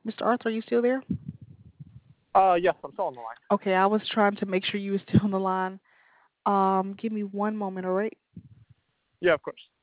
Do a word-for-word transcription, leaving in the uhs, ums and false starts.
Mister Arthur, are you still there? Uh, yes, I'm still on the line. Okay, I was trying to make sure you were still on the line. Um, give me one moment, all right? Yeah, of course.